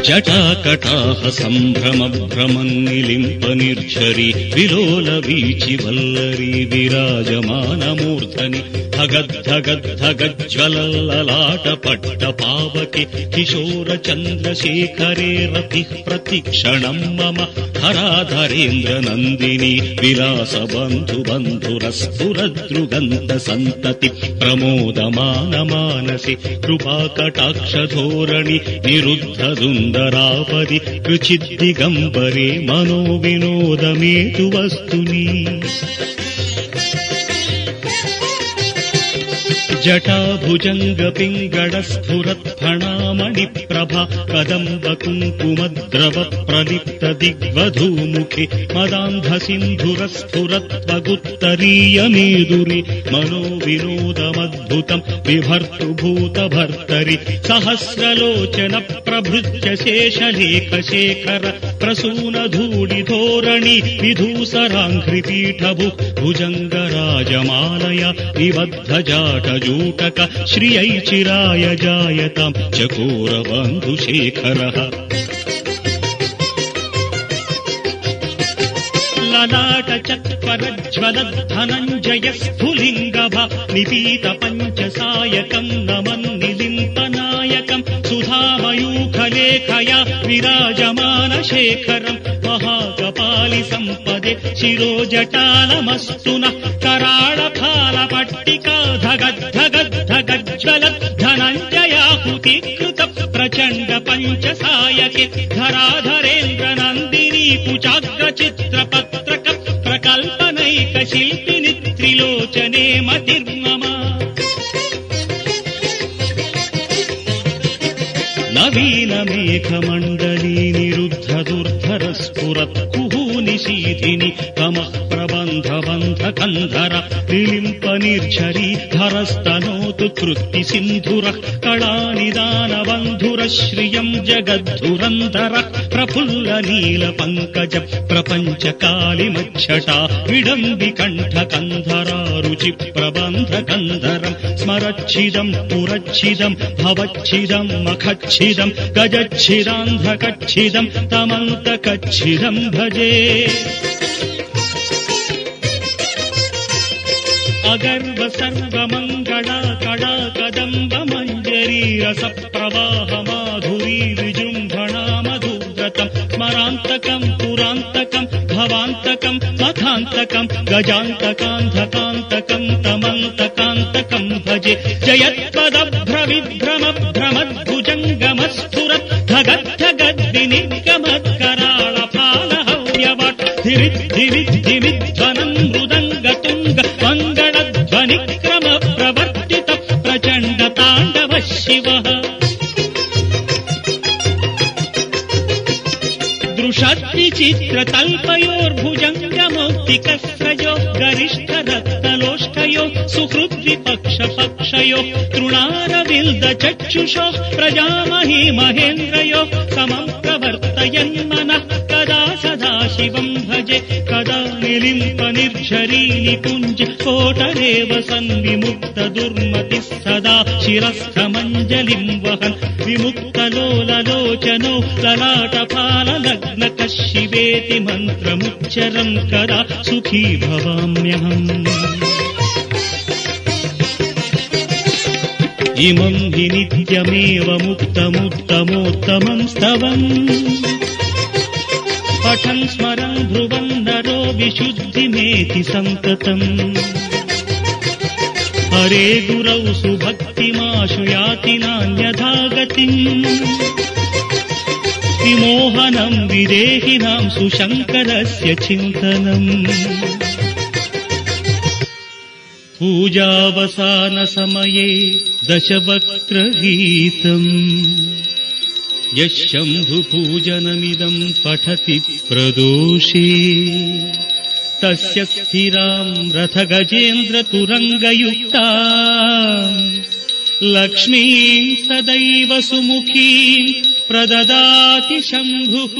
जटाकटाह सम्भ्रमभ्रमन्निलिम्प निर्झरी विलोलवीचि वल्लरी विराजमानमूर्धनि धगद्धगद्धगज्ज्वलल्ललाटपट्टपावके किशोरचन्द्रशेखरे रतिः प्रतिक्षणं मम हराधरेन्द्रनन्दिनी विलासबन्धुबन्धुरस्फुरद्रुगन्तसन्तति प्रमोदमानमानसि कृपाकटाक्षधोरणि निरुद्धदुन्दरापदि कृचिद्दिगम्बरे मनोविनोदमेतु वस्तुनि जटाभुजङ्गपिङ्गळस्फुरत्फणामणिप्रभा कदम्बकुङ्कुमद्रव प्रलिप्तदिग्वधूमुखे मदान्धसिन्धुरस्फुरत्वगुत्तरीयमेदुरि मनोविनोदमद्भुतं विभर्तुभूतभर्तरि सहस्रलोचन प्रभृत्य शेषलेखशेखर प्रसूनधूलिधोरणि विधूसराङ्घ्रिपीठभु भुजङ्गराजमालया निबद्धजाटजूटक श्रियै चिराय जायतां चकोरबन्धुशेखरः ललाटचत्वरज्वलद्धनञ्जयस्फुलिङ्गभा निपीतपञ्चसायकं नमन्निलिम्पनायकं सुधामयूखलेखया विराजमानशेखरं महाकपालिसम्पदे शिरोजटालमस्तु नः कराळफालपट्टिका धगद्धगद्धगज्ज्वलद्धनञ्जयाहुतिकृत प्रचण्ड पञ्चसायके धराधरेन्द्रनन्दिनी कुचाग्रचित्रपत्रक प्रकल्पनैकशिल्पिनि त्रिलोचने मतिर्मम नवीनमेघमण्डली निरुद्धदुर्धरस्फुरत् कुहूनिशीधिनि कमः प्रबन्धबन्धकन्धर विलिम्पनिर्झरी धरस्तनोतु कृत्तिसिन्धुरः कलानिदानबन्धुरः श्रियं जगद्धुरन्धरः प्रफुल्लनीलपङ्कज प्रपञ्चकालिमच्छटा विडम्बिकण्ठकन्धरा रुचिप्रबन्धकन्धरं स्मरच्छिदं पुरच्छिदं भवच्छिदं मखच्छिदं गजच्छिदान्धकच्छिदं तमन्तकच्छिदं भजे अगर्व सर्वमङ्गला कला कदम्ब मञ्जरी रसप्रवाह माधुरी विजृम्भणा मधुव्रतं स्मरान्तकं पुरान्तकं भवान्तकं मथान्तकं गजान्तकान्धकान्तकं तमन्तकान्तकं भजे जयत्पदभ्रविभ्रमभ्रमद्भुजङ्गमस्फुरत् धगद्धगद्विनिगमत्कराळफालहव्यवट् धिरिद्धिरिद्धिमिध्वनं मृदङ्गतुङ्ग मङ्गलध्वनिक्रम प्रवर्तित प्रचण्ड ताण्डव शिवः दृशद्विचित्रतल्पयोर्भुजङ्गमौक्तिकस्रजो गरिष्ठरत्नलोष्टयो सुहृद्विपक्षपक्षयो तृणारविल्दचक्षुषो प्रजामही महेन्द्रयो समं प्रवर्तयन्मनः कदा सदा शिवं भजे कदा निलिम्पनिर्झरी निकुञ्ज कोटरेव सन्विमुक्तदुर्मतिः सदा शिरस्थमञ्जलिं वहन् विमुक्तलोललोचनो ललाटफाललग्नकः शिवेति मन्त्रमुच्चरन् कदा सुखी भवाम्यहम् इमं हि नित्यमेव मुक्तमुत्तमोत्तमं स्तवम् पठन् स्मरन् ध्रुवन् नरो विशुद्धिमेति सन्ततम् हरे गुरौ सुभक्तिमाशु याति नान्यथा गतिम् विमोहनं विदेहिनां सुशङ्करस्य चिन्तनम् पूजावसानसमये दशवक्त्रगीतम् यः शम्भुपूजनमिदं पठति प्रदोषे तस्य स्थिरां रथगजेन्द्रतुरङ्गयुक्ताम् लक्ष्मीं सदैव सुमुखीं प्रददाति शम्भुः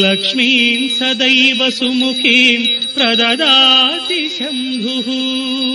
लक्ष्मीं सदैव सुमुखीं प्रददाति शम्भुः।